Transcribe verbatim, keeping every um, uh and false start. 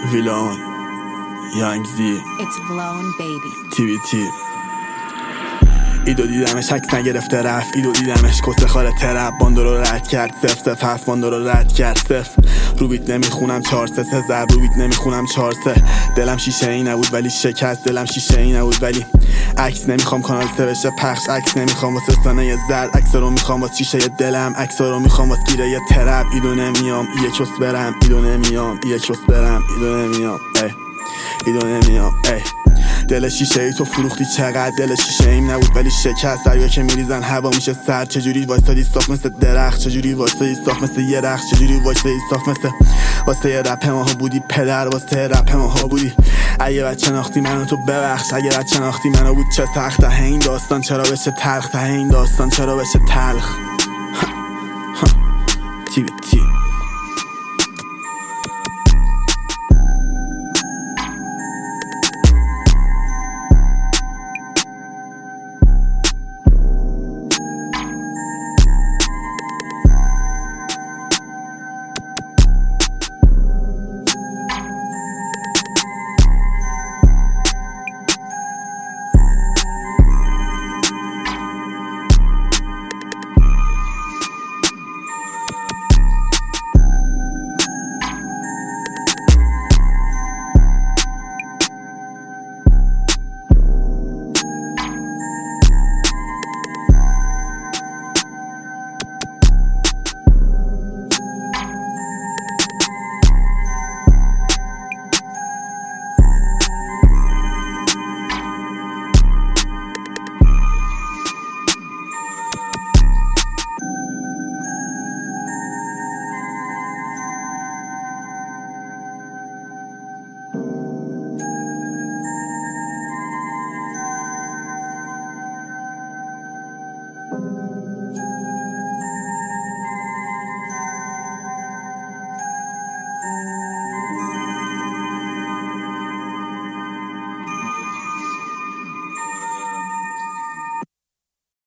ویلان یانگ زی It's blown baby تی وی تی ایدو دیدمش عکس نگرفته رفت ایدو دیدمش کسه خاله ترپ باندو رو رد کرد سف سف هفت باندو رو رد کرد سف روبیت نمیخونم چار سه سه زر روبیت نمیخونم چار سه دلم شیشه ای نبود ولی شکست دلم شیشه ای نبود ولی عکس نمیخوام کانال سه بشه پخش عکس نمیخوام واسه سانه زرد عکس رو میخوام واسه شیشه دلم عکس رو میخوام واسه گیره یه ترپ ایدو نمیام یک وس برم ایدو نمیام یک وس برم ایدو نمیام ای ایدو نمیام ای دل شیشه ای تو فروختی چقدر دل شیشه ایم نبود ولی شکست دریا که میریزن هوا میشه سر چجوری وایسادی صاف مثل درخت چجوری وایسادی صاف مثل یه رخت چجوری وایسادی صاف مثل واسه یه رپ ماها بودی پدر واسه رپ ماها بودی اگه بچه شناختی منو تو ببخش اگه بچه شناختی منو بود چه سخت ته این داستان چرا بشه تلخ ته این داستان چرا بشه تلخ تی وی تی